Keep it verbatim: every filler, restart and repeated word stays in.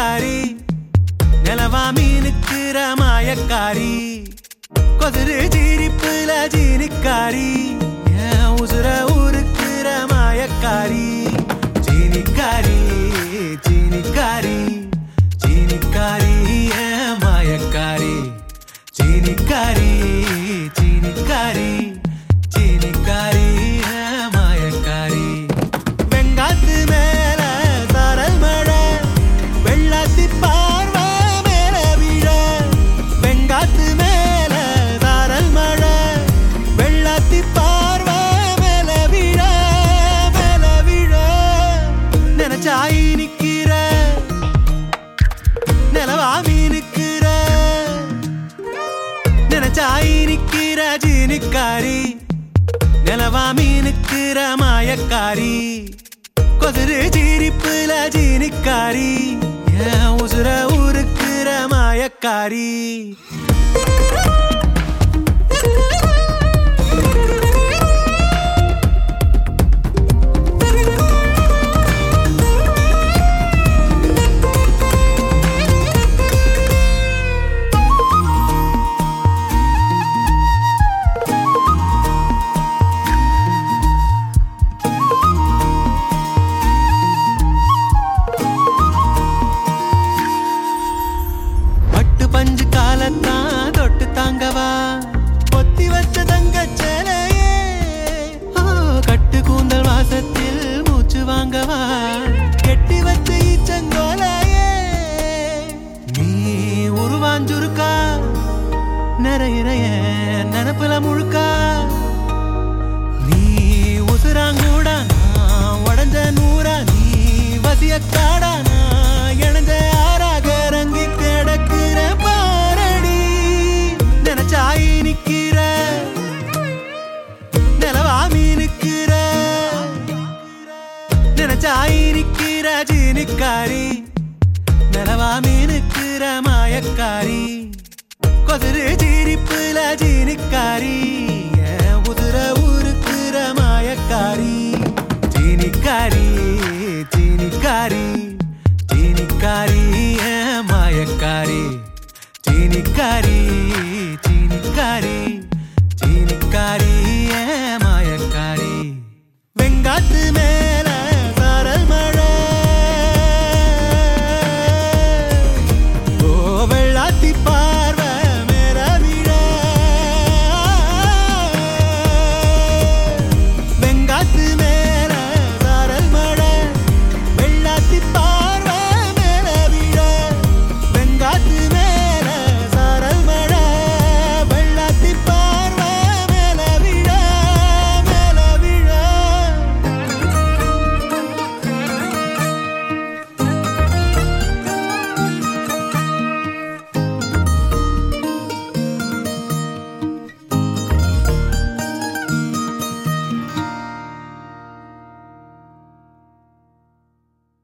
சீனிக்காரி நிலவா மீனுக்குற மாயக்காரி கொதிரு சிரிப்புல சீனிக்காரி என் உசுர ஊருக்குற மாயக்காரி சீனிக்காரி சீனிக்காரி சீனிக்காரி என் மாயக்காரி சீனிக்காரி சீனிக்காரி சீனிக்காரி என் மாயக்காரி வெங்காத்து மேல சாரல் மழை வெள்ளாத்தி பார்வை மேல விழ வெங்காத்து மேல சாரல் மழை வெள்ளாத்தி பார்வை மேல விழ மேல விழ நினைச்சாய் நிக்கிற நிலவா மீனுக்கிற நினைச்சாய் நிக்கிற சீனிக்காரி நிலவா மீனுக்குற மாயக்காரி கொதிரு சிரிப்புல சீனிக்காரி என் உசுர ஊருக்குற மாயக்காரி பஞ்சு காலத்தான் தொட்டு தாங்கவா பொத்தி வச்ச தங்க சேலையே கட்டு கூந்தல் வாசத்தில் மூச்சு வாங்கவா கெட்டி வச்ச ஈச்சங்கோலையே நீ உருவாஞ்சுருக்கா நிறைய நினப்புல முழுக்கா நீ உசுராங்கூடா நான் உடஞ்ச நூறா நீ வசிய காடா நான் இணைஞ்ச ஆறாக ரங்கி கிடக்குற பாரடி நினைச்சாய் நிக்கிற நிலவா மீனுக்கிற நினைச்சாய் நிக்கிற சீனிக்காரி நிலவா மீனுக்கிற மாயக்காரி கொதிரு சிரிப்புல சீனிக்காரி என் உதிர ஊருக்குற மாயக்காரி சீனிக்காரி சீனிக்காரி சீனிக்காரி என் மாயக்காரி சீனிக்காரி